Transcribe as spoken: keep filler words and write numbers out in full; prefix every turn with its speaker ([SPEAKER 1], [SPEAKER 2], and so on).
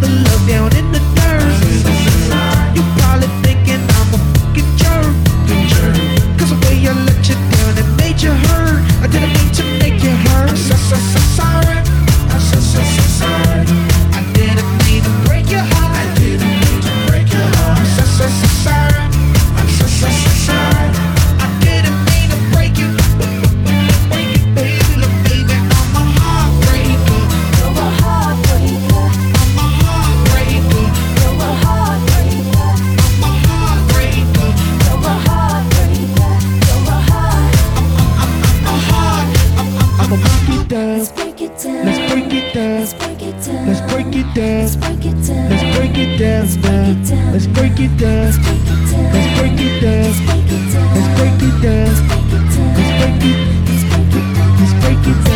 [SPEAKER 1] the love down in the dirt. You probably thinking I'm a fucking jerk. Cause the way I let you down, it made you hurt. I didn't mean to make you hurt. I'm so, so, so sorry. I'm so, so, so sorry. I didn't mean to break your heart. I didn't mean to break your heart. I'm so, so, so sorry. I'm so, so, so sorry. I didn't mean to break you. Break it, baby, look, baby, I'm a heartbreaker.
[SPEAKER 2] You're a heartbreaker.
[SPEAKER 1] I'm a heartbreaker.
[SPEAKER 2] You're a heartbreaker.
[SPEAKER 1] I'm a heartbreaker.
[SPEAKER 2] You're a heartbreaker. You're a heart.
[SPEAKER 1] I'm a heart. I'm, I'm, I'm a break it down.
[SPEAKER 2] Let's break it down.
[SPEAKER 1] Let's break it down.
[SPEAKER 2] Let's break it down.
[SPEAKER 1] Let's break it down.
[SPEAKER 2] Let's break it down.
[SPEAKER 1] Let's break it down.
[SPEAKER 2] Let's break it down.
[SPEAKER 1] Let's break it down.
[SPEAKER 2] Let's break it down.
[SPEAKER 1] Let's break it down.
[SPEAKER 2] Let's break it down.
[SPEAKER 1] Let's break it down.
[SPEAKER 2] Let's break it down.
[SPEAKER 1] Let's break it.
[SPEAKER 2] Let's break it down.
[SPEAKER 1] Let's break it down.